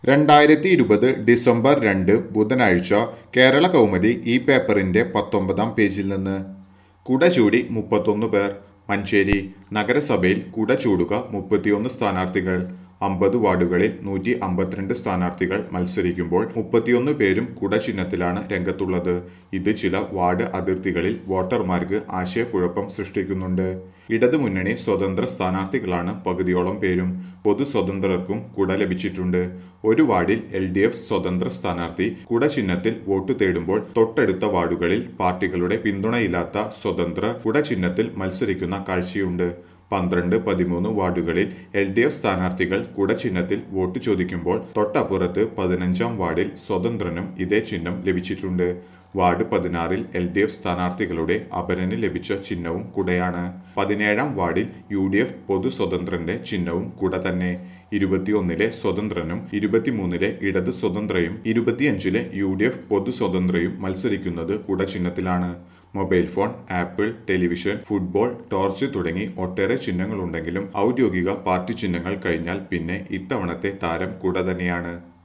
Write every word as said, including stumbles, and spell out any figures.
രണ്ടായിരത്തി ഇരുപത് ഡിസംബർ രണ്ട് ബുധനാഴ്ച കേരള കൗമുദി ഈ പേപ്പറിന്റെ പത്തൊമ്പതാം പേജിൽ നിന്ന് കുട ചൂടി മുപ്പത്തൊന്ന് പേർ. മഞ്ചേരി നഗരസഭയിൽ കുട ചൂടുക മുപ്പത്തിയൊന്ന് സ്ഥാനാർത്ഥികൾ. അമ്പത് വാർഡുകളിൽ നൂറ്റി അമ്പത്തിരണ്ട് സ്ഥാനാർത്ഥികൾ മത്സരിക്കുമ്പോൾ മുപ്പത്തിയൊന്ന് പേരും കുട ചിഹ്നത്തിലാണ് രംഗത്തുള്ളത്. ഇത് ചില വാർഡ് അതിർത്തികളിൽ വോട്ടർമാർക്ക് ആശയക്കുഴപ്പം സൃഷ്ടിക്കുന്നുണ്ട്. ഇടതുമുന്നണി സ്വതന്ത്ര സ്ഥാനാർത്ഥികളാണ് പകുതിയോളം പേരും. പൊതു സ്വതന്ത്രർക്കും കുട ലഭിച്ചിട്ടുണ്ട്. ഒരു വാർഡിൽ എൽ ഡി എഫ് സ്വതന്ത്ര സ്ഥാനാർത്ഥി കുട ചിഹ്നത്തിൽ വോട്ട് തേടുമ്പോൾ തൊട്ടടുത്ത വാർഡുകളിൽ പാർട്ടികളുടെ പിന്തുണയില്ലാത്ത സ്വതന്ത്രർ കുട ചിഹ്നത്തിൽ മത്സരിക്കുന്ന കാഴ്ചയുണ്ട്. പന്ത്രണ്ട് പതിമൂന്ന് വാർഡുകളിൽ എൽ ഡി എഫ് സ്ഥാനാർത്ഥികൾ കുട ചിഹ്നത്തിൽ വോട്ട് ചോദിക്കുമ്പോൾ തൊട്ടപ്പുറത്ത് പതിനഞ്ചാം വാർഡിൽ സ്വതന്ത്രനും ഇതേ ചിഹ്നം ലഭിച്ചിട്ടുണ്ട്. വാർഡ് പതിനാറിൽ എൽ ഡി എഫ് സ്ഥാനാർത്ഥികളുടെ അപരന് ലഭിച്ച ചിഹ്നവും കുടയാണ്. പതിനേഴാം വാർഡിൽ യു ഡി എഫ് പൊതു സ്വതന്ത്രന്റെ ചിഹ്നവും കുട തന്നെ. ഇരുപത്തിയൊന്നിലെ സ്വതന്ത്രനും ഇരുപത്തിമൂന്നിലെ ഇടത് സ്വതന്ത്രയും ഇരുപത്തിയഞ്ചിലെ യു ഡി എഫ് പൊതു സ്വതന്ത്രയും മത്സരിക്കുന്നത് കുട ചിഹ്നത്തിലാണ്. Mobile phone, apple, television, football, torch തുടങ്ങി ഒട്ടേറെ ചിഹ്നങ്ങളുണ്ടെങ്കിലും ഔദ്യോഗിക പാർട്ടി ചിഹ്നങ്ങൾ കഴിഞ്ഞാൽ പിന്നെ ഇത്തവണത്തെ താരം കുട തന്നെയാണ്.